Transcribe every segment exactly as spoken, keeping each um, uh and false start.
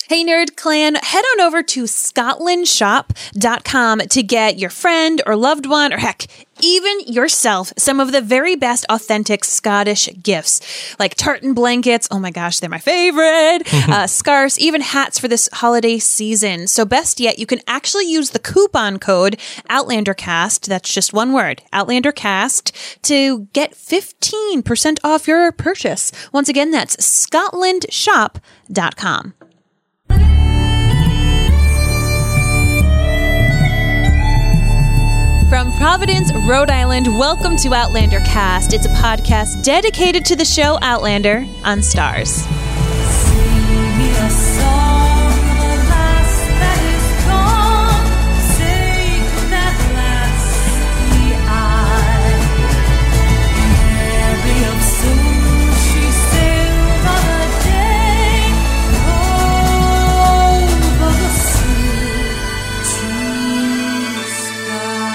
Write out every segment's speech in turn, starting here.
Hey, Nerd Clan, head on over to scotland shop dot com to get your friend or loved one, or heck, even yourself, some of the very best authentic Scottish gifts, like tartan blankets. Oh my gosh, they're my favorite. uh, scarves, even hats for this holiday season. So best yet, you can actually use the coupon code OutlanderCast, that's just one word, OutlanderCast, to get fifteen percent off your purchase. Once again, that's scotland shop dot com. From Providence, Rhode Island, welcome to Outlander Cast. It's a podcast dedicated to the show Outlander on Stars. Sing me a song of a lass that is gone, sing that lassie eye. Mary of soon she sailed on a day over the sea to sky.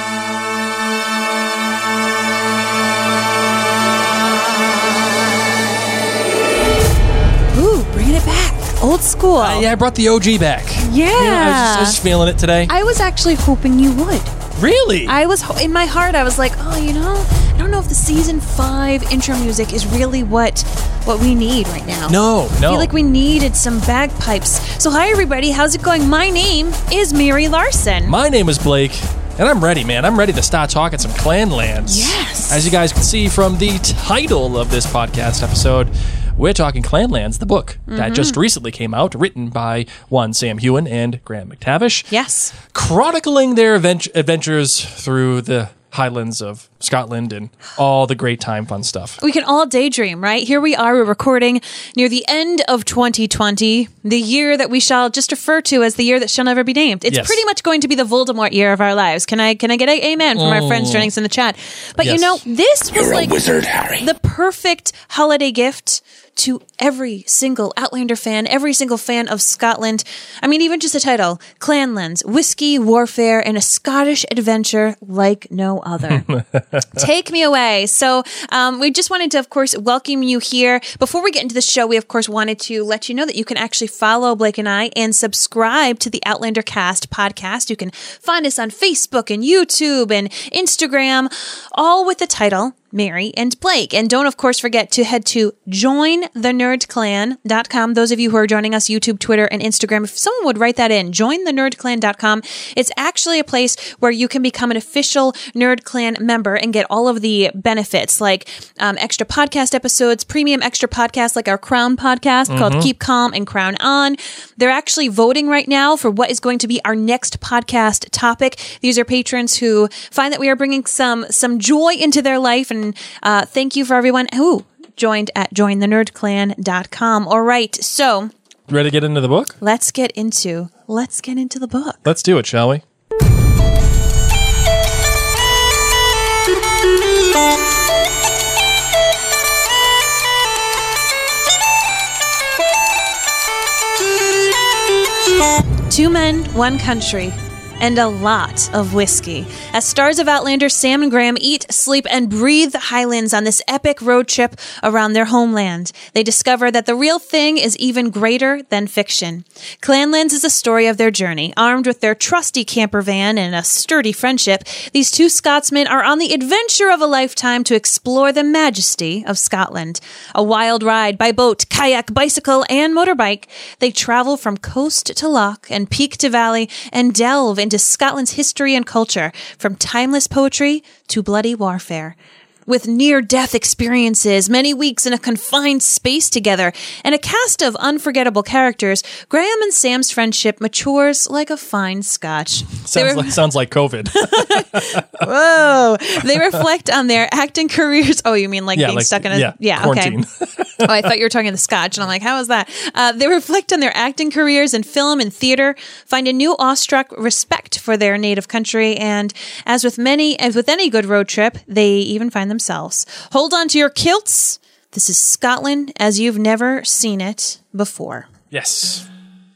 Old school. Uh, yeah, I brought the O G back. Yeah. You know, I, was just, I was just feeling it today. I was actually hoping you would. Really? I was, ho- in my heart, I was like, oh, you know, I don't know if the season five intro music is really what what we need right now. No, no. I feel like we needed some bagpipes. So hi, everybody. How's it going? My name is Mary Larson. My name is Blake, and I'm ready, man. I'm ready to start talking some Clanlands. Yes. As you guys can see from the title of this podcast episode, we're talking Clanlands, the book mm-hmm. that just recently came out, written by one Sam Heughan and Graham McTavish. Yes. Chronicling their advent- adventures through the Highlands of Scotland and all the great time fun stuff. We can all daydream, right? Here we are, we're recording near the end of twenty twenty, the year that we shall just refer to as the year that shall never be named. It's yes. pretty much going to be the Voldemort year of our lives. Can I can I get an amen from mm. our friends joining us in the chat? But yes. you know, this was You're like a wizard, Harry. The perfect holiday gift to every single Outlander fan, every single fan of Scotland. I mean, even just the title, Clanlands, Whiskey, Warfare, and a Scottish Adventure like no other. Take me away. So um, we just wanted to, of course, welcome you here. Before we get into the show, we, of course, wanted to let you know that you can actually follow Blake and I and subscribe to the Outlander Cast podcast. You can find us on Facebook and YouTube and Instagram, all with the title Mary and Blake. And don't, of course, forget to head to join the nerd clan dot com. Those of you who are joining us, YouTube, Twitter, and Instagram, if someone would write that in, join the nerd clan dot com. It's actually a place where you can become an official Nerd Clan member and get all of the benefits, like um, extra podcast episodes, premium extra podcasts like our Crown podcast mm-hmm. called Keep Calm and Crown On. They're actually voting right now for what is going to be our next podcast topic. These are patrons who find that we are bringing some some joy into their life, and And uh, thank you for everyone who joined at join the nerd clan dot com. All right, so ready to get into the book? Let's get into let's get into the book. Let's do it, shall we? Two men, one country, and a lot of whiskey. As stars of Outlander, Sam and Graham eat, sleep, and breathe the Highlands on this epic road trip around their homeland. They discover that the real thing is even greater than fiction. Clanlands is a story of their journey. Armed with their trusty camper van and a sturdy friendship, these two Scotsmen are on the adventure of a lifetime to explore the majesty of Scotland. A wild ride by boat, kayak, bicycle, and motorbike, they travel from coast to loch and peak to valley and delve into Scotland's history and culture, from timeless poetry to bloody warfare. With near-death experiences, many weeks in a confined space together, and a cast of unforgettable characters, Graham and Sam's friendship matures like a fine scotch. Sounds, re- like, sounds like COVID. Whoa. They reflect on their acting careers. Oh, you mean like yeah, being like, stuck in a... Yeah, yeah quarantine. Okay. Oh, I thought you were talking the scotch, and I'm like, how is that? Uh, they reflect on their acting careers in film and theater, find a new awestruck respect for their native country, and as with many, as with any good road trip, they even find themselves. Hold on to your kilts. This is Scotland as you've never seen it before. Yes.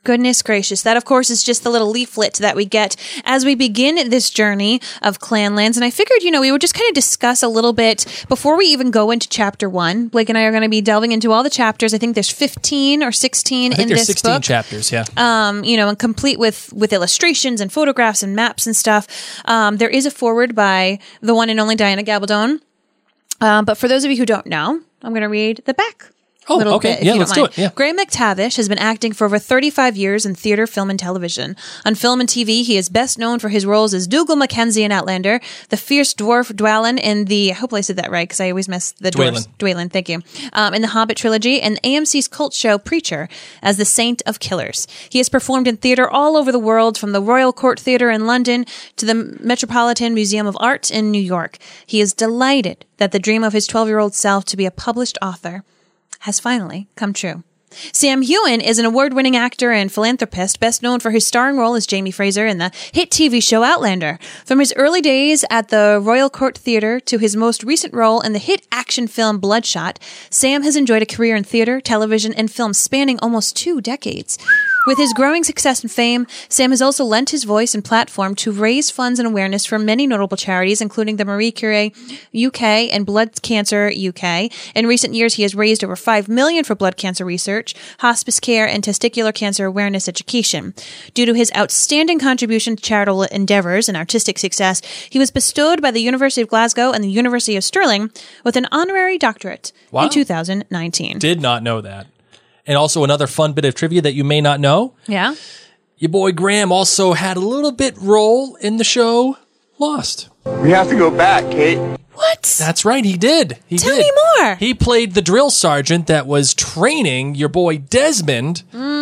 Goodness gracious. That, of course, is just the little leaflet that we get as we begin this journey of Clanlands. And I figured, you know, we would just kind of discuss a little bit before we even go into chapter one. Blake and I are going to be delving into all the chapters. I think there's fifteen or sixteen I think in there's this sixteen book. chapters, yeah. Um, you know, and complete with, with illustrations and photographs and maps and stuff. Um, there is a foreword by the one and only Diana Gabaldon. Um, but for those of you who don't know, I'm going to read the back. Oh, little okay. bit, if Yeah, you let's don't do mind. it. Yeah. Graham McTavish has been acting for over thirty-five years in theater, film, and television. On film and T V, he is best known for his roles as Dougal Mackenzie in Outlander, the fierce dwarf Dwalin in the, I hope I said that right because I always mess the dwarves. Dwalin, thank you. Um, in the Hobbit trilogy, and A M C's cult show Preacher as the Saint of Killers. He has performed in theater all over the world, from the Royal Court Theatre in London to the Metropolitan Museum of Art in New York. He is delighted that the dream of his twelve-year-old self to be a published author has finally come true. Sam Heughan is an award-winning actor and philanthropist, best known for his starring role as Jamie Fraser in the hit T V show Outlander. From his early days at the Royal Court Theatre to his most recent role in the hit action film Bloodshot, Sam has enjoyed a career in theater, television, and film spanning almost two decades. With his growing success and fame, Sam has also lent his voice and platform to raise funds and awareness for many notable charities, including the Marie Curie U K and Blood Cancer U K. In recent years, he has raised over five million dollars for blood cancer research, hospice care, and testicular cancer awareness education. Due to his outstanding contribution to charitable endeavors and artistic success, he was bestowed by the University of Glasgow and the University of Stirling with an honorary doctorate Wow. in two thousand nineteen. Did not know that. And also another fun bit of trivia that you may not know. Yeah? Your boy Graham also had a little bit role in the show Lost. We have to go back, Kate. What? That's right, he did. He Tell did. me more. He played the drill sergeant that was training your boy Desmond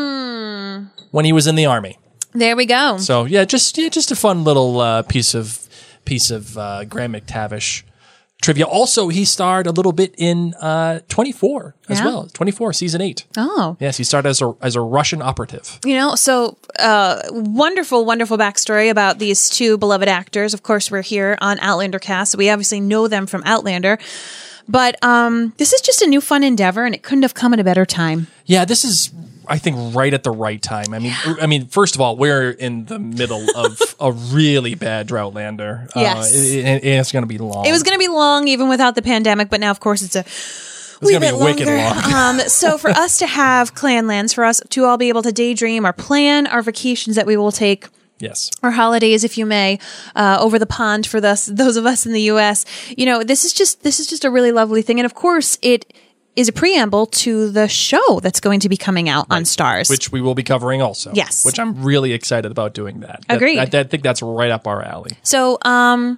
Mm. when he was in the army. There we go. So yeah, just yeah, just a fun little uh, piece of piece of uh, Graham McTavish trivia. Also, he starred a little bit in uh, twenty-four as Yeah? well. twenty-four, season eight. Oh. Yes, he started as a as a Russian operative. You know, so uh, wonderful, wonderful backstory about these two beloved actors. Of course, we're here on Outlander Cast. So we obviously know them from Outlander. But um, this is just a new fun endeavor, and it couldn't have come at a better time. Yeah, this is, I think, right at the right time. I mean, I mean, first of all, we're in the middle of a really bad Droughtlander. Yes. Uh, it, it- it's going to be long. It was going to be long, even without the pandemic, but now, of course, it's a It's going to be wicked long. um, so for us to have Clanlands, for us to all be able to daydream or plan our vacations that we will take, Yes. or holidays, if you may, uh, over the pond for thus, those of us in the U S, you know, this is just, this is just a really lovely thing. And of course, it is a preamble to the show that's going to be coming out on Stars. Which we will be covering also. Yes. Which I'm really excited about doing that. That- Agreed. I, I think that's right up our alley. So, um,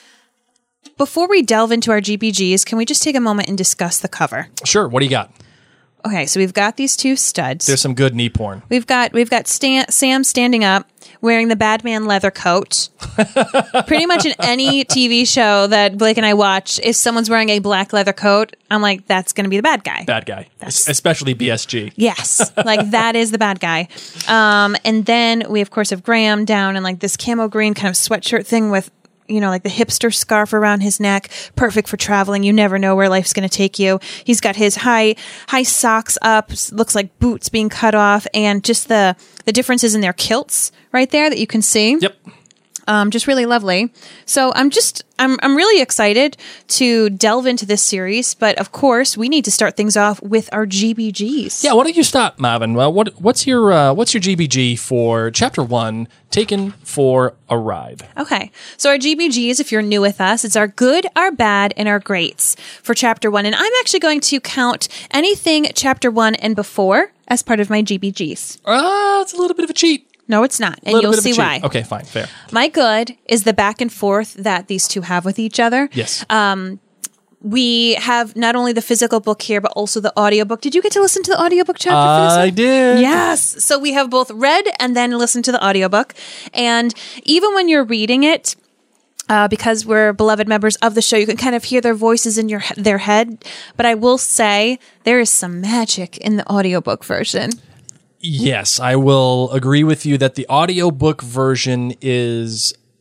before we delve into our G P Gs, can we just take a moment and discuss the cover? Sure. What do you got? Okay, so we've got these two studs. There's some good knee porn. We've got we've got Stan, Sam standing up, wearing the Batman leather coat. Pretty much in any T V show that Blake and I watch, if someone's wearing a black leather coat, I'm like, that's going to be the bad guy. Bad guy. Es- Especially B S G. Yes, like that is the bad guy. Um, and then we of course have Graham down in like this camo green kind of sweatshirt thing with, you know, like the hipster scarf around his neck, perfect for traveling. You never know where life's going to take you. He's got his high high socks up, looks like boots being cut off, and just the the differences in their kilts right there that you can see. Yep. Um, just really lovely. So I'm just, I'm, I'm really excited to delve into this series, but of course we need to start things off with our G B Gs. Yeah, why don't you stop, Marvin? Well, what what's your uh, what's your G B G for chapter one, Taken for a Ride? Okay. So our G B Gs, if you're new with us, it's our good, our bad, and our greats for chapter one. And I'm actually going to count anything chapter one and before as part of my G B Gs. Uh, it's a little bit of a cheat. No, it's not. And Little you'll bit of a see cheat. why. Okay, fine, fair. My good is the back and forth that these two have with each other. Yes. Um, we have not only the physical book here, but also the audiobook. Did you get to listen to the audiobook chapter for this I one? did. Yes. So we have both read and then listened to the audiobook. And even when you're reading it, uh, because we're beloved members of the show, you can kind of hear their voices in your their head. But I will say there is some magic in the audiobook version. Yes, I will agree with you that the audiobook version is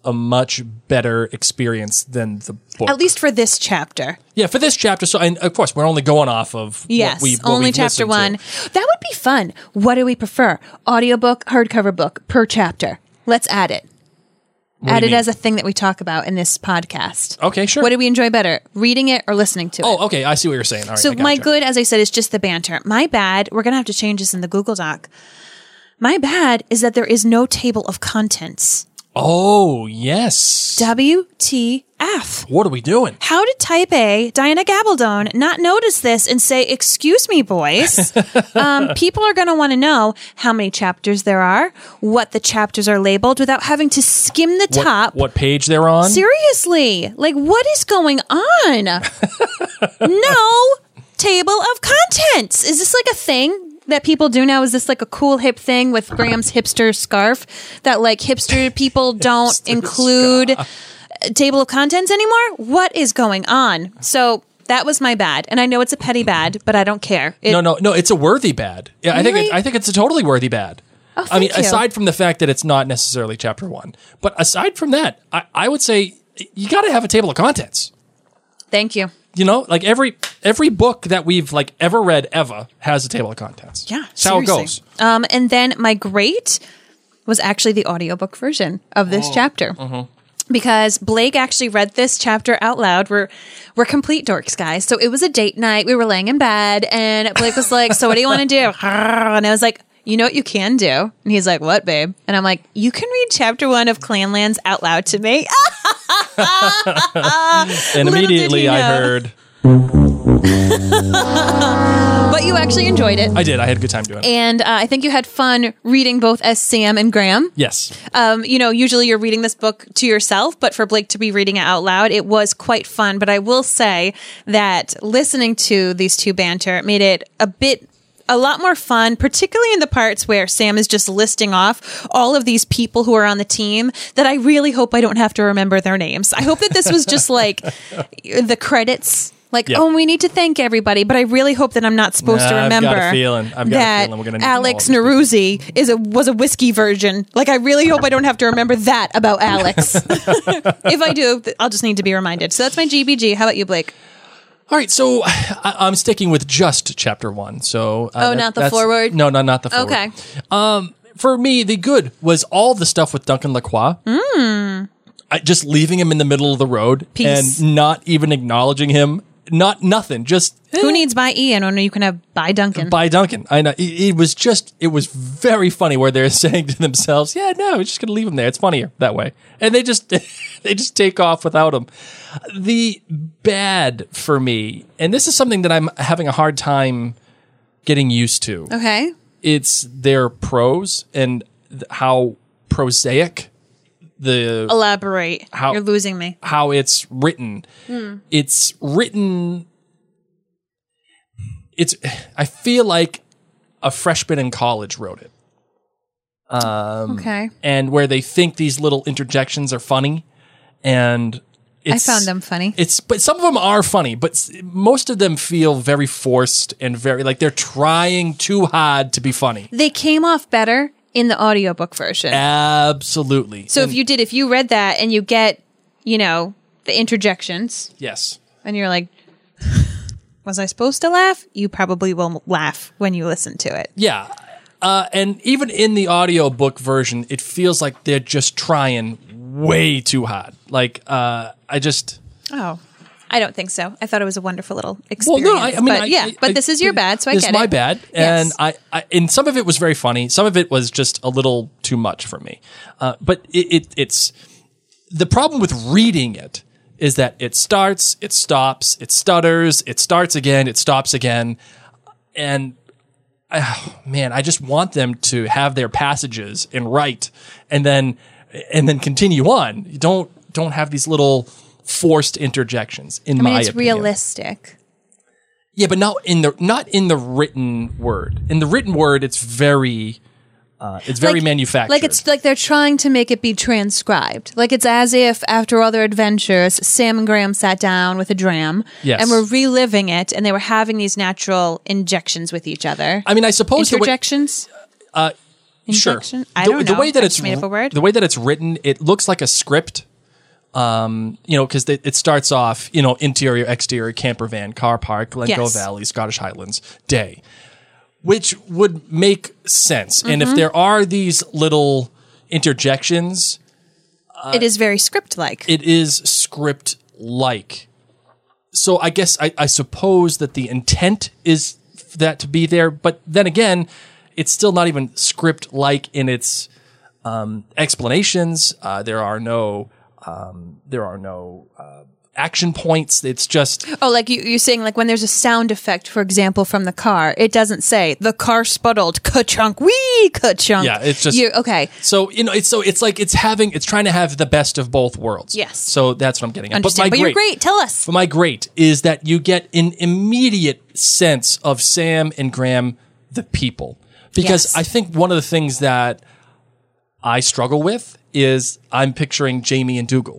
a much better experience than the book. At least for this chapter. Yeah, for this chapter. So, and of course, we're only going off of Yes, what we what only we've chapter listened one. to. That would be fun. What do we prefer? Audiobook, hardcover book per chapter. Let's add it. What do add you it mean? as a thing that we talk about in this podcast. Okay, sure. What do we enjoy better? Reading it or listening to it? Oh, okay. I see what you're saying. All right. So I my gotcha. good, as I said, is just the banter. My bad, we're going to have to change this in the Google Doc. My bad is that there is no table of contents. Oh, yes. W T F. What are we doing? How did Type A, Diana Gabaldon, not notice this and say, excuse me, boys? um, people are going to want to know how many chapters there are, what the chapters are labeled without having to skim the What, top. what page they're on? Seriously, like what is going on? No table of contents. Is this like a thing that people do now? Is this like a cool hip thing with Graham's hipster scarf that like hipster people don't Hipster include a table of contents anymore? What is going on? So that was my bad, and I know it's a petty bad, but I don't care. It, no, no, no. It's a worthy bad. Yeah, I think Really? it, I think it's a totally worthy bad. Oh, I mean, thank you. aside from the fact that it's not necessarily chapter one, but aside from that, I, I would say you got to have a table of contents. Thank you. You know, like every every book that we've like ever read ever has a table of contents. Yeah, That's how it seriously. goes. Um, and then my great was actually the audiobook version of Oh, this chapter. mm-hmm. Because Blake actually read this chapter out loud. We're we're complete dorks, guys. So it was a date night. We were laying in bed, and Blake was like, "So what do you want to do?" And I was like, "You know what you can do?" And he's like, "What, babe?" And I'm like, "You can read chapter one of Clanlands out loud to me." And Little did immediately he I know. heard, But you actually enjoyed it. I did. I had a good time doing it. And uh, I think you had fun reading both as Sam and Graham. Yes. Um, you know, usually you're reading this book to yourself, but for Blake to be reading it out loud, it was quite fun. But I will say that listening to these two banter made it a bit a lot more fun, particularly in the parts where Sam is just listing off all of these people who are on the team that I really hope I don't have to remember their names. I hope that this was just like the credits. Like, Yeah. oh, we need to thank everybody, but I really hope that I'm not supposed to Nah, I've remember got a feeling- I've got a that feeling we're gonna need to know Alex all these Neruzzi is a was a whiskey virgin. Like, I really hope I don't have to remember that about Alex. If I do, I'll just need to be reminded. So that's my G B G. How about you, Blake? All right, so I, I'm sticking with just chapter one. So uh, Oh, that- not the that's- forward? No, no, not the forward. Okay. Um, for me, the good was all the stuff with Duncan Lacroix. Mm. I, just leaving him in the middle of the road Peace. and not even acknowledging him. Not nothing. Just Who needs by Ian when you can have by Duncan? by Duncan. I know it, it was just it was very funny where they're saying to themselves, "Yeah, no, we're just gonna leave him there. It's funnier that way." And they just they just take off without him. The bad for me, and this is something that I'm having a hard time getting used to. Okay. It's their prose and th- how prosaic the Elaborate. How- You're losing me. how it's written. It's written. It's. I feel like a freshman in college wrote it, Okay. and where they think these little interjections are funny, and I it's, found them funny. It's but some of them are funny, but s- most of them feel very forced and very like they're trying too hard to be funny. They came off better in the audiobook version. Absolutely. So And- if you did, if you read that and you get, you know, the interjections, yes. and you're like, was I supposed to laugh? You probably will laugh when you listen to it. Yeah. Uh, and even in the audiobook version, it feels like they're just trying way too hard. Like, uh, I just. Oh, I don't think so. I thought it was a wonderful little Well, experience. no, I, I mean, but I, yeah, I- but I- this is your bad, so I this get is my it. bad, Yes. and I, I, and some of it was very funny. Some of it was just a little too much for me. Uh, but it, it, it's the problem with reading it is that it starts, it stops, it stutters, it starts again, it stops again, and oh, man, I just want them to have their passages and write, and then and then continue on. You don't don't have these little forced interjections. In I mean, my it's opinion. realistic. Yeah, but not in the not in the written word. In the written word, it's very uh, it's very Like- manufactured. Like it's like they're trying to make it be transcribed. Like it's as if after all their adventures, Sam and Graham sat down with a dram Yes. and were reliving it, and they were having these natural injections with each other. I mean, I suppose the way, Interjections. injection? Sure. I the, don't the know. way that I it's just made up a word. the way that it's written, it looks like a script. Um, you know, because it starts off, you know, interior, exterior, camper van, car park, Glencoe Yes. Valley, Scottish Highlands, day, which would make sense. And Mm-hmm. if there are these little interjections, it is very script-like. it is script-like. So I guess I, I suppose that the intent is f- that to be there, but then again, it's still not even script-like in its um, explanations. Uh, there are no um, there are no uh, action points. It's just Oh, like you, you're saying, like when there's a sound effect, for example, from the car, it doesn't say the car spuddled, ka-chunk, wee, ka-chunk. Yeah, it's just- you okay. so you know it's so it's like it's having it's trying to have the best of both worlds. Yes. So that's what I'm getting at. Understand, but, my you're great. Tell us. But my great is that you get an immediate sense of Sam and Graham, the people. Because Yes. I think one of the things that I struggle with is I'm picturing Jamie and Dougal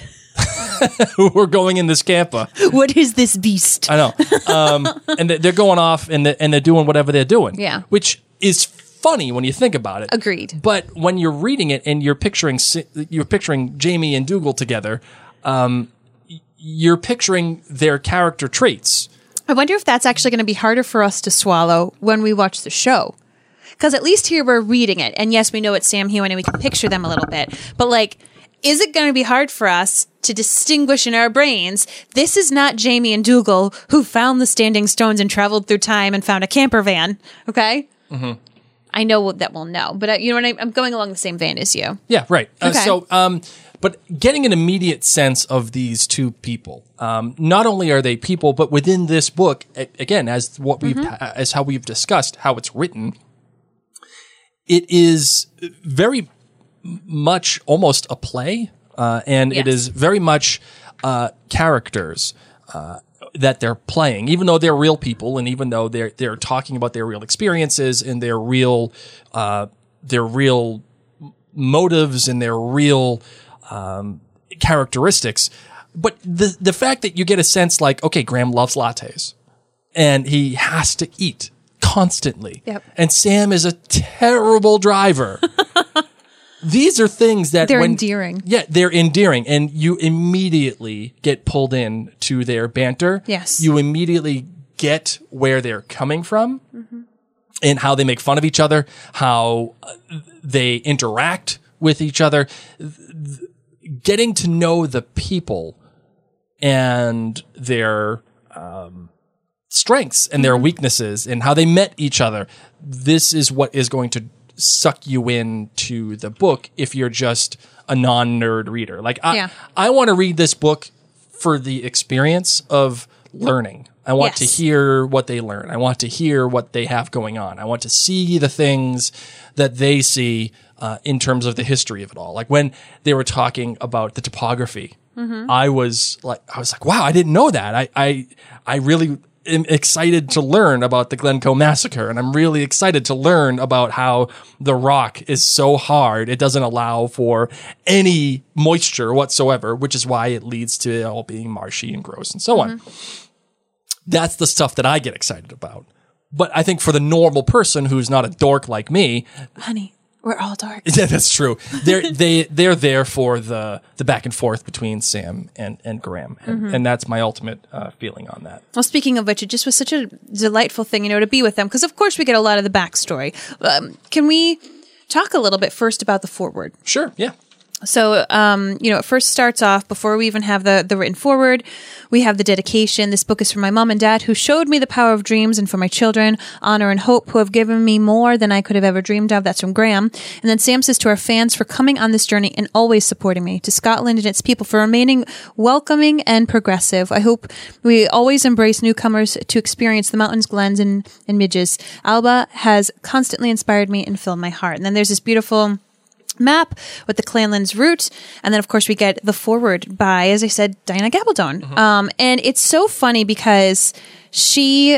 who are going in this camper. What is this beast? I know. Um, and they- they're going off and they're, and they're doing whatever they're doing. Yeah. Which is funny when you think about it. Agreed. But when you're reading it and you're picturing Si- you're picturing Jamie and Dougal together, um, y- you're picturing their character traits. I wonder if that's actually going to be harder for us to swallow when we watch the show. Because at least here we're reading it. And yes, we know it's Sam Hewen and we can picture them a little bit. But like, is it going to be hard for us to distinguish in our brains, this is not Jamie and Dougal who found the standing stones and traveled through time and found a camper van. Okay? Mm-hmm. I know that we'll know. But I, you know what? I, I'm going along the same vein as you. Yeah, right. Uh, Okay. so, um, but getting an immediate sense of these two people, um, not only are they people, but within this book, a- again, as what we've, as how we've discussed, how it's written, it is very much almost a play, uh, and it Yes. is very much uh, characters uh, that they're playing, even though they're real people, and even though they're they're talking about their real experiences and their real uh, their real motives and their real um, characteristics. But the the fact that you get a sense like, okay, Graham loves lattes, and he has to eat constantly, Yep. and Sam is a terrible driver. These are things that They're when, endearing. Yeah, they're endearing, and you immediately get pulled in to their banter. Yes. You immediately get where they're coming from and how they make fun of each other, how uh, they interact with each other. Th- Getting to know the people and their um, strengths and their weaknesses and how they met each other. This is what is going to suck you into the book if you're just a non-nerd reader. Like I, Yeah. I want to read this book for the experience of learning. I want Yes. to hear what they learn. I want to hear what they have going on. I want to see the things that they see uh, in terms of the history of it all. Like when they were talking about the topography, I was like, I was like, wow, I didn't know that. I, I, I really am excited to learn about the Glencoe massacre, and I'm really excited to learn about how the rock is so hard it doesn't allow for any moisture whatsoever, which is why it leads to it all being marshy and gross and so on. That's the stuff that I get excited about. But I think for the normal person who's not a dork like me, Honey, we're all dark. yeah, that's true. They're they they're there for the the back and forth between Sam and and Graham, and, and that's my ultimate uh, feeling on that. Well, speaking of which, it just was such a delightful thing, you know, to be with them. Because, of course, we get a lot of the backstory. Um, can we talk a little bit first about the foreword? Sure, yeah. So, um, you know, it first starts off before we even have the, the written forward. We have the dedication. This book is for my mom and dad who showed me the power of dreams, and for my children, honor and hope, who have given me more than I could have ever dreamed of. That's from Graham. And then Sam says to our fans for coming on this journey and always supporting me, to Scotland and its people for remaining welcoming and progressive. I hope we always embrace newcomers to experience the mountains, glens, and, and midges. Alba has constantly inspired me and filled my heart. And then there's this beautiful map with the Clanlands route, and then of course we get the foreword by, as I said, Diana Gabaldon. Mm-hmm. Um, and it's so funny because she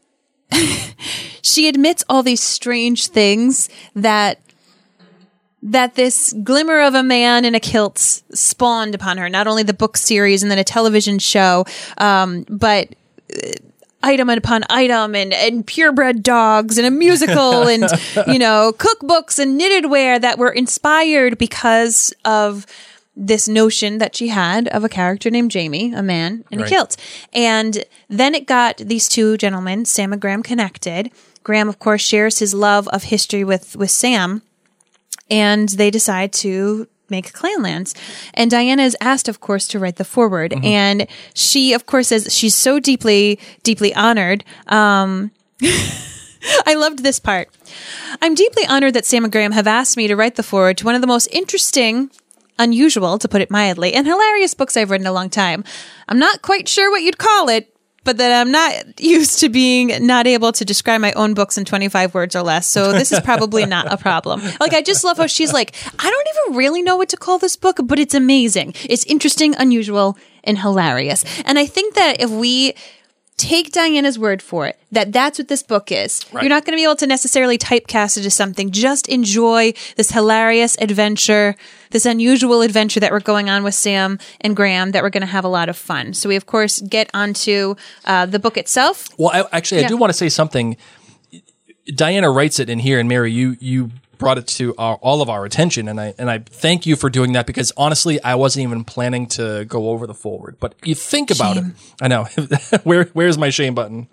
she admits all these strange things that that this glimmer of a man in a kilt spawned upon her. Not only the book series and then a television show, um, but item upon item and, and purebred dogs and a musical and, you know, cookbooks and knitted wear that were inspired because of this notion that she had of a character named Jamie, a man in Right. a kilt. And then it got these two gentlemen, Sam and Graham, connected. Graham, of course, shares his love of history with, with Sam, and they decide to make Clanlands. And Diana is asked, of course, to write the foreword. Mm-hmm. And she, of course, says she's so deeply, deeply honored. Um, I loved this part. I'm deeply honored that Sam and Graham have asked me to write the foreword to one of the most interesting, unusual, to put it mildly, and hilarious books I've read in a long time. I'm not quite sure what you'd call it, but that I'm not used to being not able to describe my own books in twenty-five words or less. So this is probably not a problem. Like, I just love how she's like, I don't even really know what to call this book, but it's amazing. It's interesting, unusual, and hilarious. And I think that if we take Diana's word for it, that that's what this book is. Right. You're not going to be able to necessarily typecast it as something. Just enjoy this hilarious adventure, this unusual adventure that we're going on with Sam and Graham, that we're going to have a lot of fun. So we, of course, get onto uh, the book itself. Well, I, actually, Yeah. I do want to say something. Diana writes it in here, and Mary, you you brought it to our, all of our attention, and I and I thank you for doing that, because honestly, I wasn't even planning to go over the forward. But you think about Shame. it. I know. Where where's my shame button?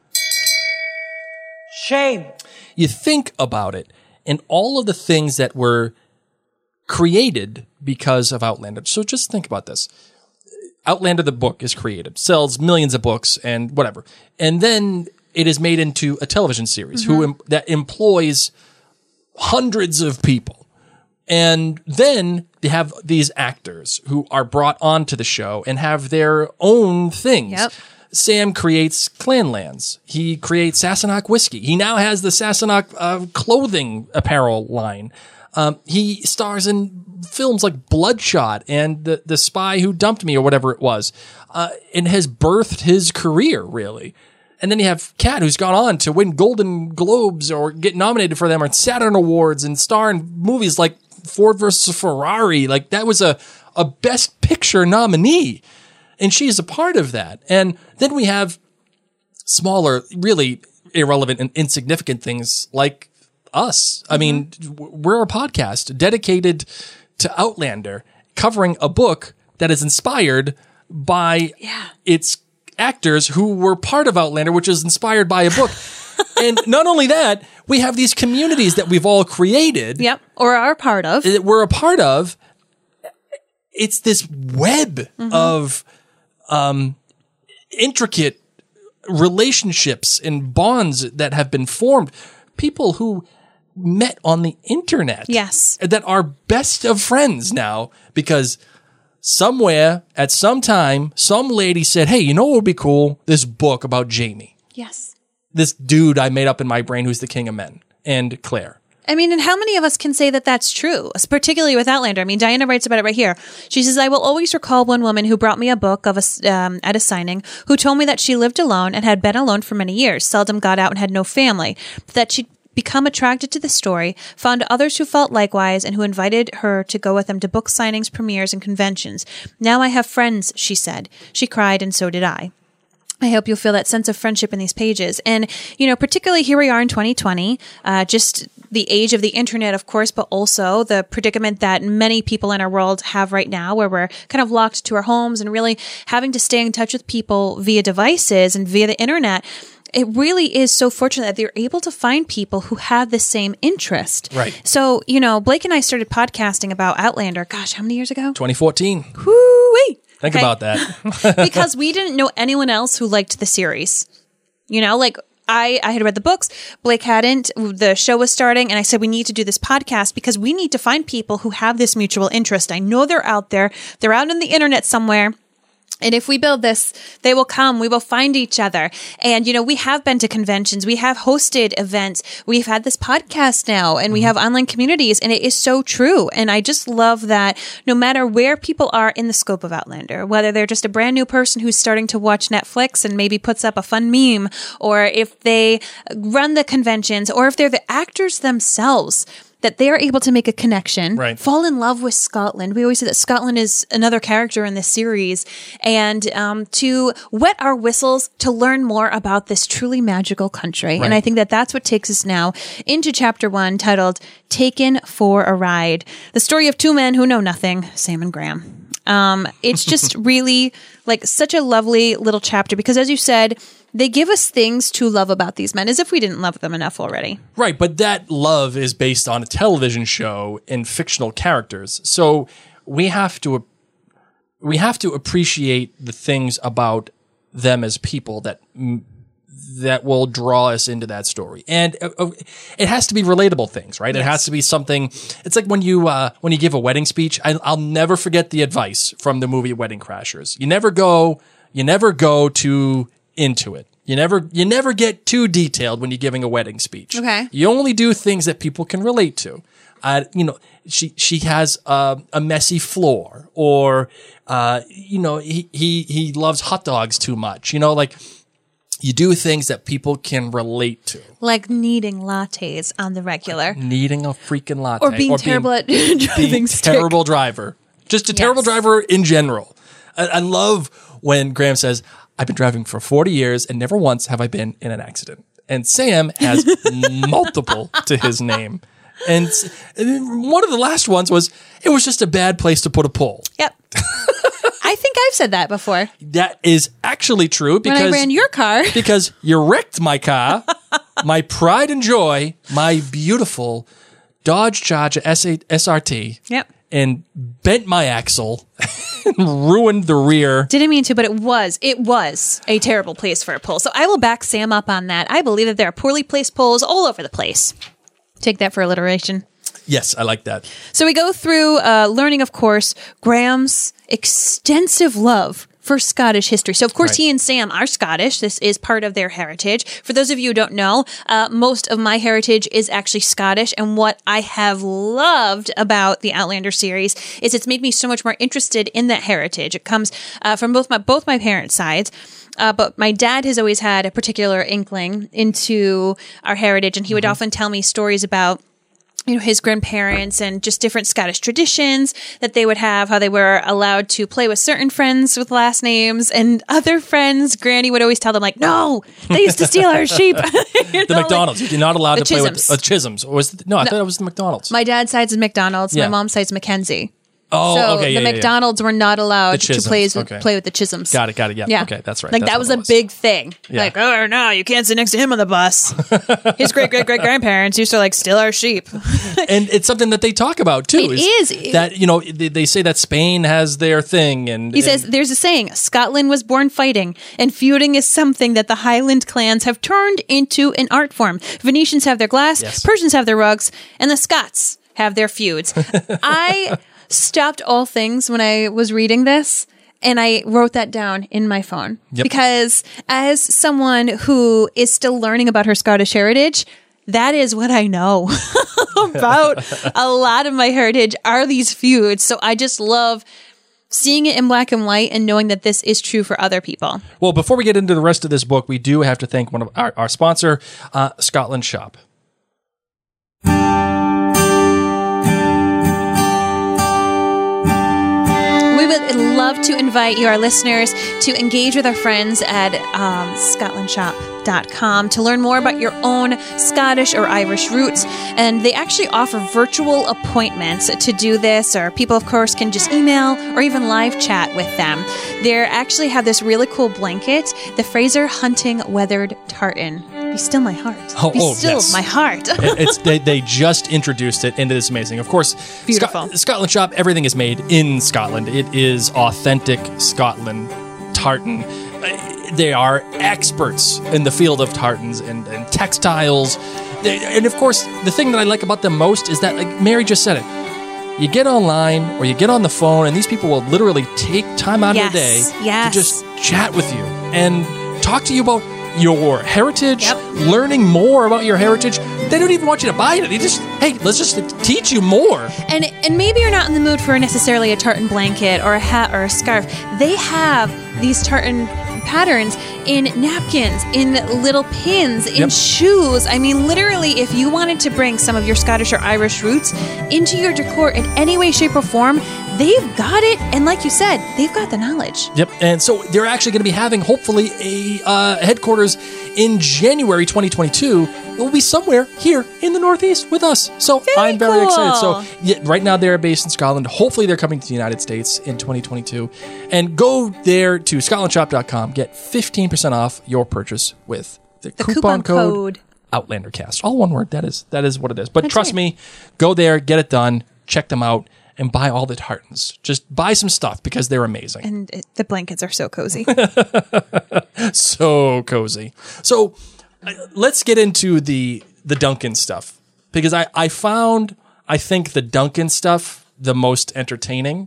Shame. You think about it, and all of the things that were created because of Outlander. So just think about this. Outlander, the book, is created, sells millions of books and whatever. And then it is made into a television series Mm-hmm. who em- that employs hundreds of people. And then they have these actors who are brought onto the show and have their own things. Yep. Sam creates Clanlands. He creates Sassenach whiskey. He now has the Sassenach uh, clothing apparel line. Um, he stars in films like Bloodshot and the, the Spy Who Dumped Me, or whatever it was, uh, and has birthed his career, really. And then you have Kat, who's gone on to win Golden Globes or get nominated for them, or Saturn Awards, and star in movies like Ford versus Ferrari. Like, that was a, a Best Picture nominee. And she's a part of that. And then we have smaller, really irrelevant and insignificant things like us. I mean, w- we're a podcast dedicated to Outlander, covering a book that is inspired by Yeah. its actors who were part of Outlander, which is inspired by a book. And not only that, we have these communities that we've all created, Yep. Or are part of. that we're a part of. It's this web Mm-hmm. of um, intricate relationships and bonds that have been formed. People who met on the internet. Yes. That are best of friends now, because somewhere at some time, some lady said, hey, you know what would be cool? This book about Jamie. Yes. This dude I made up in my brain who's the king of men. And Claire. I mean, and how many of us can say that that's true, particularly with Outlander? I mean, Diana writes about it right here. She says, I will always recall one woman who brought me a book of a, um, at a signing, who told me that she lived alone and had been alone for many years, seldom got out and had no family, but that she'd become attracted to the story, found others who felt likewise, and who invited her to go with them to book signings, premieres, and conventions. Now I have friends, she said. She cried, and so did I. I hope you'll feel that sense of friendship in these pages. And, you know, particularly here we are in twenty twenty, uh, just the age of the internet, of course, but also the predicament that many people in our world have right now, where we're kind of locked to our homes and really having to stay in touch with people via devices and via the internet. It really is so fortunate that they're able to find people who have the same interest. Right. So, you know, Blake and I started podcasting about Outlander. Gosh, how many years ago? twenty fourteen. Woo-wee. Think Okay. about that. Because we didn't know anyone else who liked the series. You know, like I, I had read the books, Blake hadn't, the show was starting, and I said, we need to do this podcast because we need to find people who have this mutual interest. I know they're out there. They're out on the internet somewhere. And if we build this, they will come. We will find each other. And, you know, we have been to conventions. We have hosted events. We've had this podcast now, and we have online communities. And it is so true. And I just love that no matter where people are in the scope of Outlander, whether they're just a brand new person who's starting to watch Netflix and maybe puts up a fun meme, or if they run the conventions, or if they're the actors themselves, that they are able to make a connection, Right. fall in love with Scotland. We always say that Scotland is another character in this series, and um, to wet our whistles to learn more about this truly magical country. And I think that that's what takes us now into chapter one, titled Taken for a Ride. The story of two men who know nothing, Sam and Graham. Um, it's just really like such a lovely little chapter because, as you said, they give us things to love about these men as if we didn't love them enough already. Right, but that love is based on a television show and fictional characters. So we have to we have to appreciate the things about them as people that that will draw us into that story. And uh, it has to be relatable things, right? Yes. It has to be something. It's like when you uh, when you give a wedding speech. I, I'll never forget the advice from the movie Wedding Crashers. You never go. You never go too into it. You never you never get too detailed when you're giving a wedding speech. Okay. You only do things that people can relate to. Uh, you know, she she has uh, a messy floor, or uh, you know, he he he loves hot dogs too much. You know, like. You do things that people can relate to. Like needing lattes on the regular. Needing a freaking latte. Or being or terrible being, at driving being stick. Terrible driver. Just a yes. terrible driver in general. I, I love when Graham says, I've been driving for forty years and never once have I been in an accident. And Sam has multiple to his name. And, and one of the last ones was, it was just a bad place to put a pole. Yep. I think I've said that before. That is actually true because when I ran your car. Because you wrecked my car, my pride and joy, my beautiful Dodge Charger S R T. Yep. And bent my axle and ruined the rear. Didn't mean to, but it was. It was a terrible place for a pole. So I will back Sam up on that. I believe that there are poorly placed poles all over the place. Take that for alliteration. Yes, I like that. So we go through uh, learning, of course, Graham's extensive love for Scottish history. So, of course, right. he and Sam are Scottish. This is part of their heritage. For those of you who don't know, uh, most of my heritage is actually Scottish. And what I have loved about the Outlander series is it's made me so much more interested in that heritage. It comes uh, from both my both my parents' sides. Uh, but my dad has always had a particular inkling into our heritage. And he would mm-hmm. often tell me stories about you know, his grandparents and just different Scottish traditions that they would have, how they were allowed to play with certain friends with last names and other friends. Granny would always tell them like, no, they used to steal our sheep. the know, McDonald's. Like, you're not allowed to Chisholms. play with uh, Chisholms. Or was it, no, I no. thought it was the McDonald's. My dad's side's is McDonald's. Yeah. My mom's side's Mackenzie. Oh, so okay. Yeah, the yeah, McDonald's yeah. were not allowed to play with, okay. play with the Chisholms. Got it, got it. Yeah. yeah. Okay, that's right. Like that's that was a was. big thing. Yeah. Like, oh no, you can't sit next to him on the bus. His great great great grandparents used to like steal our sheep. And it's something that they talk about too. It is, is. That, you know, they, they say that Spain has their thing. And he and, says there's a saying, Scotland was born fighting, and feuding is something that the Highland clans have turned into an art form. Venetians have their glass, yes. Persians have their rugs, and the Scots have their feuds. I stopped all things when I was reading this, and I wrote that down in my phone. Yep. Because as someone who is still learning about her Scottish heritage, that is what I know about a lot of my heritage are these feuds. So I just love seeing it in black and white and knowing that this is true for other people. Well, before we get into the rest of this book, we do have to thank one of our, our sponsor, uh, Scotland Shop. Would love to invite you, our listeners, to engage with our friends at um, scotland shop dot com to learn more about your own Scottish or Irish roots. And they actually offer virtual appointments to do this, or people, of course, can just email or even live chat with them. They actually have this really cool blanket, the Fraser Hunting Weathered Tartan. Be still my heart. Oh, Be oh, still yes. my heart. it's they, they just introduced it into this amazing. Of course, beautiful. Scot- Scotland Shop, everything is made in Scotland. It is authentic Scotland tartan. They are experts in the field of tartans and, and textiles. They, and of course, the thing that I like about them most is that, like Mary just said it, you get online or you get on the phone and these people will literally take time out yes. of their day yes. to just chat with you and talk to you about your heritage, yep. learning more about your heritage. They don't even want you to buy it. They just, hey, let's just teach you more. And and maybe you're not in the mood for necessarily a tartan blanket or a hat or a scarf. They have these tartan patterns in napkins, in little pins, in Yep. shoes. I mean, literally, if you wanted to bring some of your Scottish or Irish roots into your decor in any way, shape, or form, they've got it. And like you said, they've got the knowledge. Yep. And so they're actually going to be having, hopefully, a uh, headquarters in January twenty twenty-two. It will be somewhere here in the Northeast with us. So Very I'm very cool. excited. So yeah, right now they're based in Scotland. Hopefully they're coming to the United States in twenty twenty-two. And go there to scotland shop dot com. Get fifteen percent off your purchase with the, The coupon, coupon code, code. OutlanderCast. All one word. That is that is what it is. But That's trust right. me, go there, get it done, check them out, and buy all the tartans. Just buy some stuff because they're amazing. And it, the blankets are so cozy. So cozy. So uh, let's get into the the Duncan stuff because I I found I think the Duncan stuff the most entertaining.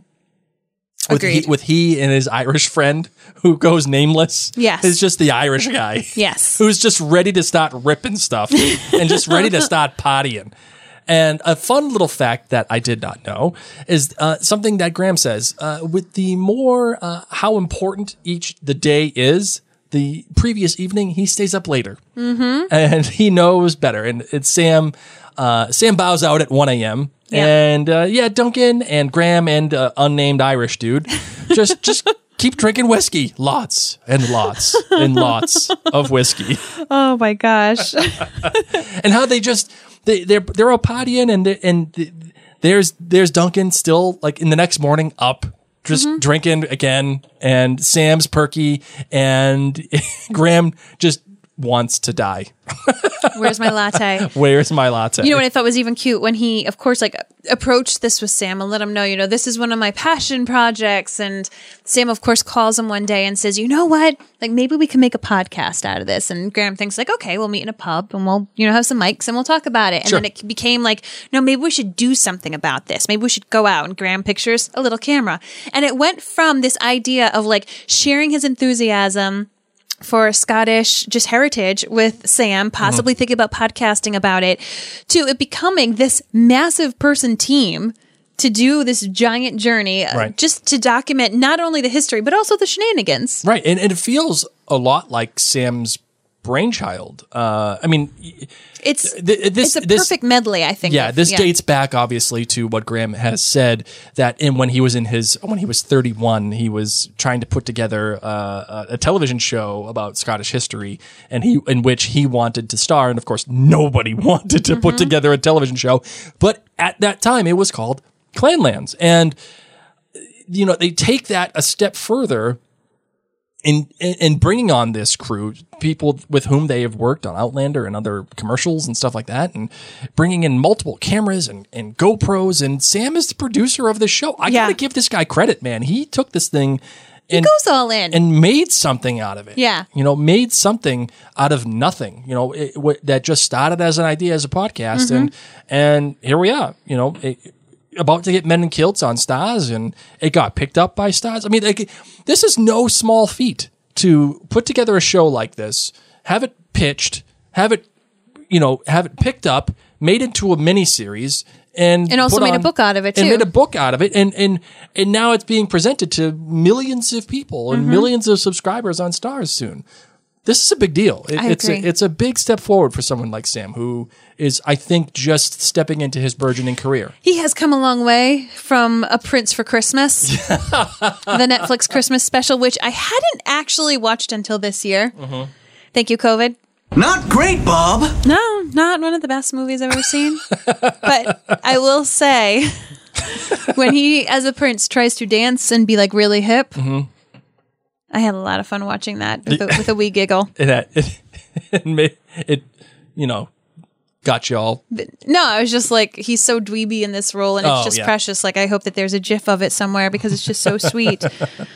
With he, Agreed. with he and his Irish friend who goes nameless. Yes. It's just the Irish guy. Yes. Who's just ready to start ripping stuff and just ready to start partying. And a fun little fact that I did not know is uh, something that Graham says. Uh, with the more uh, how important each the day is, the previous evening he stays up later, mm-hmm. and he knows better. And it's Sam. Uh, Sam bows out at one a.m. Yeah. And uh, yeah, Duncan and Graham and uh, unnamed Irish dude just just keep drinking whiskey, lots and lots and lots of whiskey. Oh my gosh. And how they just they they're they're all partying and they- and th- there's there's Duncan still like in the next morning up just Mm-hmm. drinking again and Sam's perky and Graham just wants to die. Where's my latte? Where's my latte? You know what I thought was even cute when he, of course, like approached this with Sam and let him know, you know, this is one of my passion projects. And Sam, of course, calls him one day and says, you know what? Like maybe we can make a podcast out of this. And Graham thinks like, okay, we'll meet in a pub and we'll, you know, have some mics and we'll talk about it. And Sure. then it became like, no, maybe we should do something about this. Maybe we should go out. And Graham pictures a little camera. And it went from this idea of like sharing his enthusiasm for Scottish just heritage with Sam, possibly Mm-hmm. thinking about podcasting about it, to it becoming this massive person team to do this giant journey, uh, Right. just to document not only the history, but also the shenanigans. Right. And, and it feels a lot like Sam's brainchild. Uh, I mean, It's th- this, it's a this, perfect medley, I think. Yeah, of- this dates back obviously to what Graham has said that in when he was in his when he was thirty-one, he was trying to put together uh, a television show about Scottish history, and he in which he wanted to star, and of course nobody wanted to put together a television show, but at that time it was called Clanlands, and you know they take that a step further. In, in in bringing on this crew, people with whom they have worked on Outlander and other commercials and stuff like that, and bringing in multiple cameras and, and GoPros, and Sam is the producer of the show. I Yeah. gotta give this guy credit, man. He took this thing and, goes all in. and made something out of it. Yeah. You know, made something out of nothing, you know, it, what, that just started as an idea as a podcast. Mm-hmm. And, and here we are, you know, it, about to get Men in Kilts on Stars, and it got picked up by Stars. I mean, like, this is no small feat to put together a show like this, have it pitched, have it, you know, have it picked up, made into a miniseries, and And also put made a on- book out of it, and too. made a book out of it, and and and now it's being presented to millions of people and Mm-hmm. millions of subscribers on Stars soon. This is a big deal. It, I it's agree. a, it's a big step forward for someone like Sam, who is, I think, just stepping into his burgeoning career. He has come a long way from A Prince for Christmas, the Netflix Christmas special, which I hadn't actually watched until this year. Mm-hmm. Thank you, COVID. Not great, Bob. No, not one of the best movies I've ever seen. But I will say, when he, as a prince, tries to dance and be like really hip, Mm-hmm. I had a lot of fun watching that with a, with a wee giggle. It, had- it, it, made, it, you know, got you all. No, I was just like, he's so dweeby in this role, and it's Oh, just yeah. precious. Like, I hope that there's a gif of it somewhere because it's just so sweet.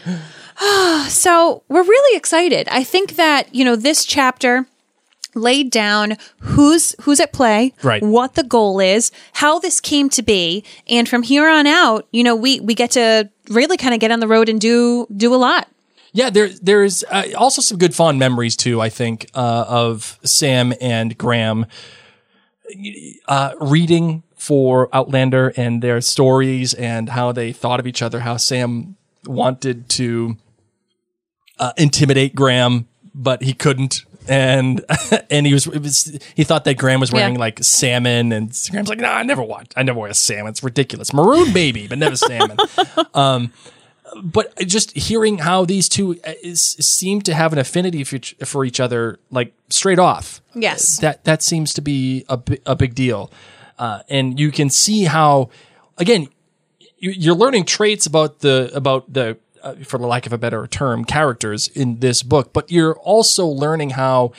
So we're really excited. I think that, you know, this chapter laid down who's who's at play, Right. what the goal is, how this came to be, and from here on out, you know, we we get to really kind of get on the road and do do a lot. Yeah, there there's uh, also some good fond memories too. I think uh, of Sam and Graham uh, reading for Outlander and their stories and how they thought of each other. How Sam wanted to uh, intimidate Graham, but he couldn't. And and he was, it was he thought that Graham was wearing Yeah. like salmon, and Graham's like, "No, nah, I never watch. I never wear a salmon. It's ridiculous. Maroon baby, but never salmon." um, but just hearing how these two is, seem to have an affinity for each, for each other, like straight off. Yes. that that seems to be a bi- a big deal, uh, and you can see how, again, you, you're learning traits about the about the. Uh, for the lack of a better term, characters in this book, but you're also learning how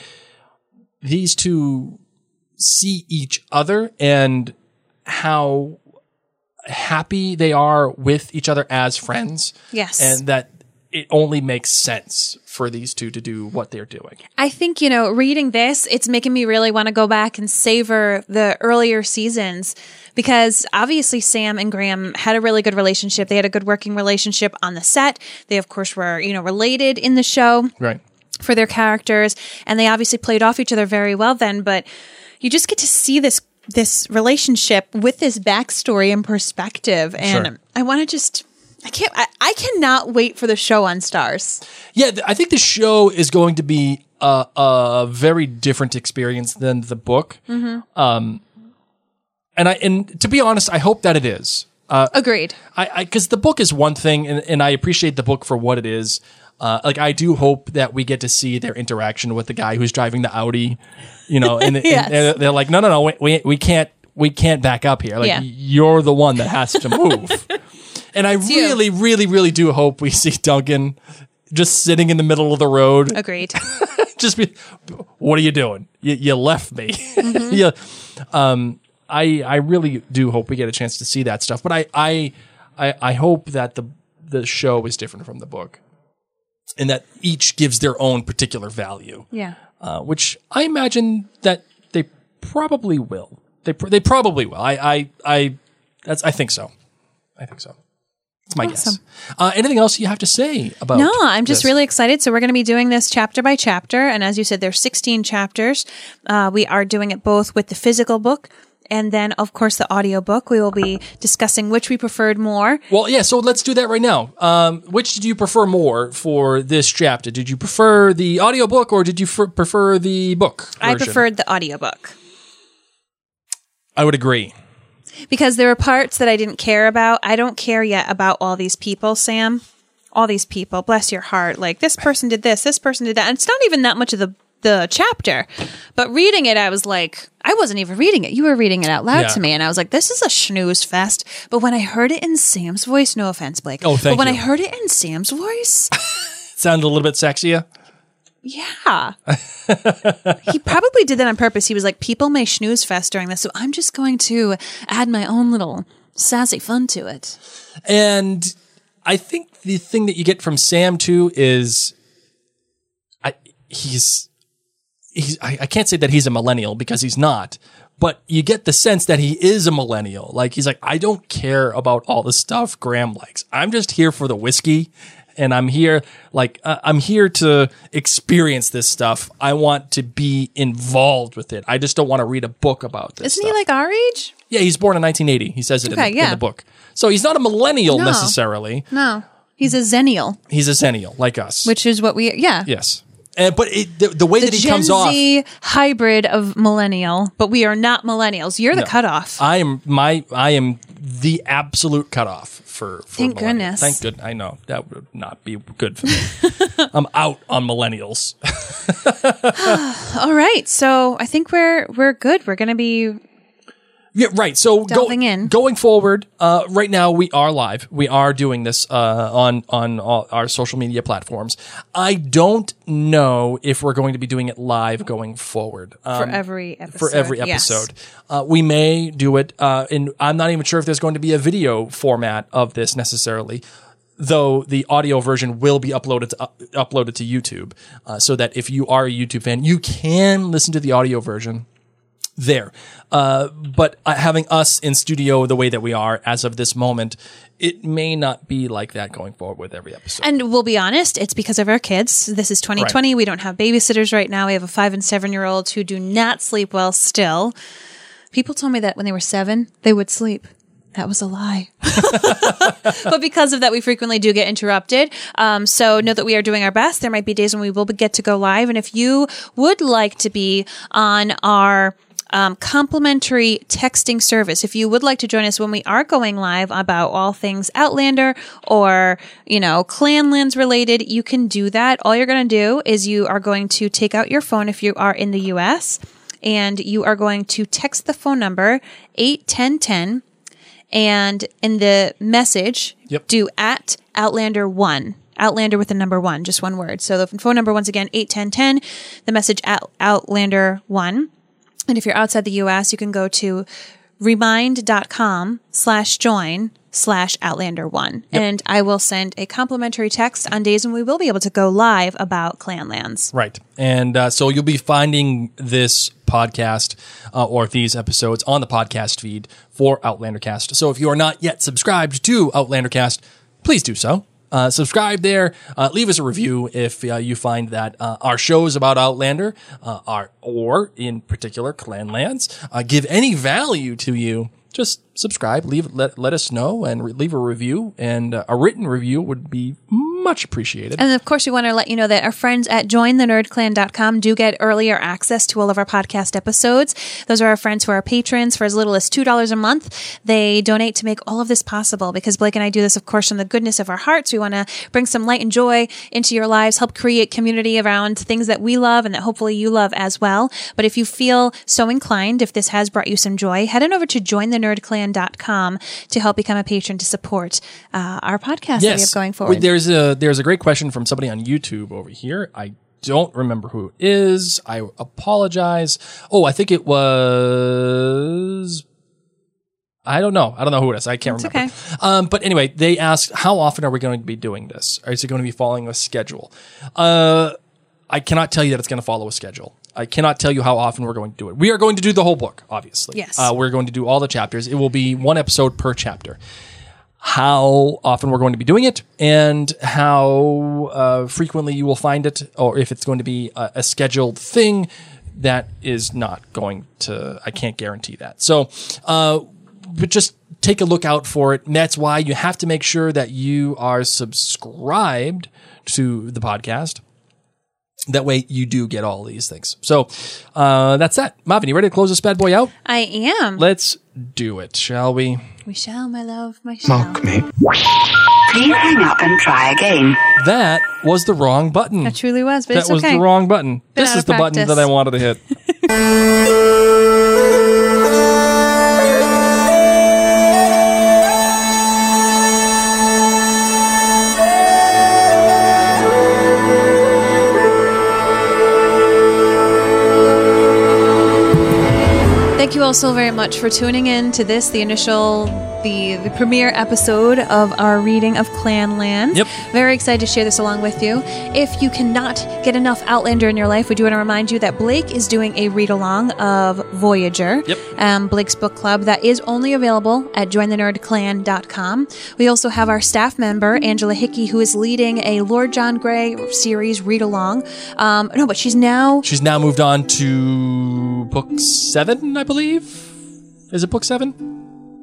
these two see each other and how happy they are with each other as friends. Yes. And that it only makes sense for these two to do what they're doing. I think, you know, reading this, it's making me really want to go back and savor the earlier seasons because obviously Sam and Graham had a really good relationship. They had a good working relationship on the set. They, of course, were, you know, related in the show Right. for their characters. And they obviously played off each other very well then. But you just get to see this this relationship with this backstory and perspective. And Sure. I want to just... I can't. I, I cannot wait for the show on Stars. Yeah, th- I think the show is going to be a, a very different experience than the book. Mm-hmm. Um, and I and to be honest, I hope that it is. Uh, Agreed. I because the book is one thing, and, and I appreciate the book for what it is. Uh, like I do hope that we get to see their interaction with the guy who's driving the Audi. You know, and, Yes. and they're, they're like, no, no, no, we we, we can't we can't back up here. Like Yeah. you're the one that has to move. And I you. really, really, really do hope we see Duncan just sitting in the middle of the road. Agreed. Just be, what are you doing? You, you left me. Mm-hmm. yeah. Um, I I really do hope we get a chance to see that stuff. But I I I, I hope that the the show is different from the book, and that each gives their own particular value. Yeah. Uh, which I imagine that they probably will. They pr- they probably will. I I I that's I think so. I think so. That's my Awesome. guess. Uh, anything else you have to say about? No, I'm just this? really excited. So we're going to be doing this chapter by chapter. And as you said, there's sixteen chapters. Uh, we are doing it both with the physical book and then, of course, the audio book. We will be discussing which we preferred more. Well, yeah. So let's do that right now. Um, which did you prefer more for this chapter? Did you prefer the audiobook or did you f- prefer the book version? I preferred the audiobook I would agree. because there were parts that I didn't care about. I don't care yet about all these people, Sam. All these people, bless your heart. Like, this person did this, this person did that. And it's not even that much of the the chapter. But reading it, I was like, I wasn't even reading it. You were reading it out loud Yeah. to me. And I was like, this is a snooze fest. But when I heard it in Sam's voice, no offense, Blake. Oh, thank But when you. I heard it in Sam's voice, Sounded a little bit sexier. yeah. He probably did that on purpose. He was like, people may snooze fest during this. So I'm just going to add my own little sassy fun to it. And I think the thing that you get from Sam too is, I he's he's I, I can't say that he's a millennial because he's not, but you get the sense that he is a millennial. Like he's like, I don't care about all the stuff Graham likes. I'm just here for the whiskey, and I'm here like uh, I'm here to experience this stuff. I want to be involved with it. I just don't want to read a book about this. Isn't stuff. he like our age? Yeah, he's born in nineteen eighty. He says it Okay, in, the, yeah. in the book. So he's not a millennial No. necessarily. No. He's a zennial, He's a zennial like us. which is what we, yeah. yes. And, but it, the, the way The that he Gen comes off, Z hybrid of millennial, but we are not millennials. You're the cutoff. I am my I am the absolute cutoff for, for Thank millennials. goodness. Thank good. I know that would not be good for me. I'm out on millennials. All right, so I think we're we're good. We're going to be Yeah, right. So go, Delving in. going forward, uh, right now we are live. We are doing this uh, on on all our social media platforms. I don't know if we're going to be doing it live going forward. Um, for every episode. for every Yes. episode. Uh, we may do it, uh, and I'm not even sure if there's going to be a video format of this necessarily, though the audio version will be uploaded to, uh, uploaded to YouTube, uh, so that if you are a YouTube fan, you can listen to the audio version there. Uh, but uh, having us in studio the way that we are as of this moment, it may not be like that going forward with every episode. And we'll be honest, it's because of our kids. This is twenty twenty. We don't have babysitters right now. We have a five and seven year olds who do not sleep well still. People told me that when they were seven, they would sleep. That was a lie. But because of that, we frequently do get interrupted. Um, so know that we are doing our best. There might be days when we will get to go live. And if you would like to be on our um, complimentary texting service, if you would like to join us when we are going live about all things Outlander or, you know, Clanlands related, you can do that. All you're going to do is you are going to take out your phone if you are in the U S and you are going to text the phone number eight one zero one zero. And in the message, yep. do at Outlander one. Outlander with the number one, just one word. So the phone number, once again, eight one zero one zero. The message at Outlander one. And if you're outside the U S, you can go to remind.com slash join slash Outlander one. Yep. And I will send a complimentary text on days when we will be able to go live about Clanlands. Right. And uh, so you'll be finding this podcast uh, or these episodes on the podcast feed for Outlandercast. So if you are not yet subscribed to Outlandercast, please do so. Uh, subscribe there. Uh, leave us a review if uh, you find that uh, our shows about Outlander uh, are, or in particular Clanlands, uh, give any value to you. Just subscribe, leave, let, let us know, and re- leave a review. And uh, a written review would be much appreciated. And of course, we want to let you know that our friends at join the nerd clan dot com do get earlier access to all of our podcast episodes. Those are our friends who are patrons for as little as two dollars a month. They donate to make all of this possible because Blake and I do this, of course, from the goodness of our hearts. We want to bring some light and joy into your lives, help create community around things that we love and that hopefully you love as well. But if you feel so inclined, if this has brought you some joy, head on over to join the nerd clan dot com to help become a patron to support uh, our podcast yes. that we have going forward. There's a there's a great question from somebody on YouTube over here. I don't remember who it is. I apologize. Oh, I think it was. I don't know. I don't know who it is. I can't It's remember. okay. Um, but anyway, they asked, how often are we going to be doing this? Or is it going to be following a schedule? Uh, I cannot tell you that it's going to follow a schedule. I cannot tell you how often we're going to do it. We are going to do the whole book, obviously. Yes. Uh, we're going to do all the chapters. It will be one episode per chapter. How often we're going to be doing it and how uh, frequently you will find it, or if it's going to be a, a scheduled thing, that is not going to, I can't guarantee that. So, uh, but just take a look out for it. And that's why you have to make sure that you are subscribed to the podcast. That way you do get all these things. So uh, that's that. Marvin, you ready to close this bad boy out? I am. Let's do it, shall we? We shall, my love, my shall. Mock me. Please hang up and try again. That was the wrong button. That truly was, but That it's was okay. the wrong button. Been This out is of the button practice. that I wanted to hit. Thank you all so very much for tuning in to this, the initial, the, the premiere episode of our reading of Clanlands. Yep. Very excited to share this along with you. If you cannot get enough Outlander in your life, we do want to remind you that Blake is doing a read-along of Voyager, Yep. um, Blake's book club, that is only available at join the nerd clan dot com. We also have our staff member, Angela Hickey, who is leading a Lord John Grey series read-along. Um, no, but she's now... She's now moved on to book seven, I believe. Is it book seven?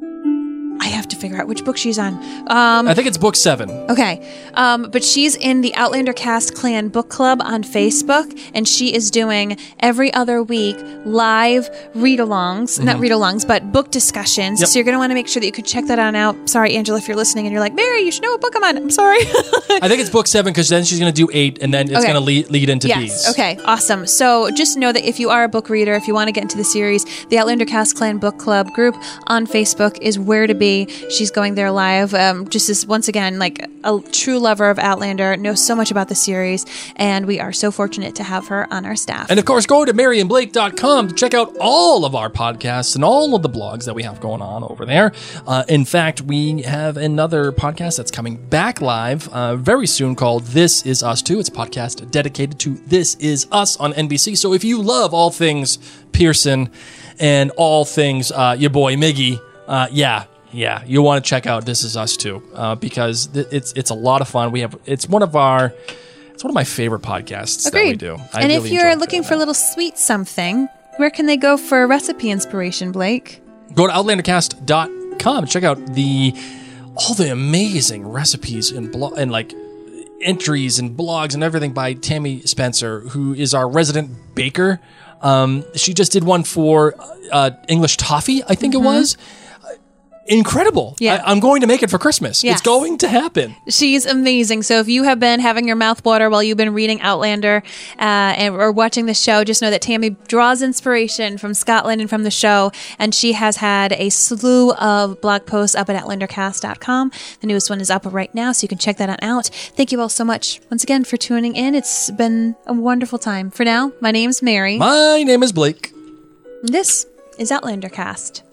I have to figure out which book she's on. Um, I think it's book seven. Okay. Um, but she's in the Outlander Cast Clan Book Club on Facebook, and she is doing every other week live read-alongs, not read-alongs, but book discussions. Yep. So you're going to want to make sure that you could check that on out. Sorry, Angela, if you're listening and you're like, Mary, you should know what book I'm on. I'm sorry. I think it's book seven because then she's going to do eight and then it's Okay. going to lead, lead into Yes. B's. Okay. Awesome. So just know that if you are a book reader, if you want to get into the series, the Outlander Cast Clan Book Club group on Facebook is where to be. She's going there live. Um, just as once again, like a true lover of Outlander, knows so much about the series, and we are so fortunate to have her on our staff. And of course, go to mary and blake dot com to check out all of our podcasts and all of the blogs that we have going on over there. Uh, in fact, we have another podcast that's coming back live uh, very soon called This Is Us Too. It's a podcast dedicated to This Is Us on N B C. So if you love all things Pearson and all things uh, your boy Miggy, uh, yeah, yeah, you want to check out This Is Us Too uh, because th- it's it's a lot of fun. We have it's one of our it's one of my favorite podcasts that we Agreed. do. I and really if you're enjoy looking doing for a that. little sweet something, where can they go for recipe inspiration, Blake? Go to outlandercast dot dot com. Check out the all the amazing recipes and blo- and like entries and blogs and everything by Tammy Spencer, who is our resident baker. Um, she just did one for uh, English toffee, I think mm-hmm. it was. Incredible. Yeah. I, I'm going to make it for Christmas. Yes. It's going to happen. She's amazing. So if you have been having your mouth water while you've been reading Outlander uh, and, or watching the show, just know that Tammy draws inspiration from Scotland and from the show. And she has had a slew of blog posts up at outlander cast dot com. The newest one is up right now, so you can check that out. Thank you all so much once again for tuning in. It's been a wonderful time. For now, my name's Mary. My name is Blake. This is Outlander Cast.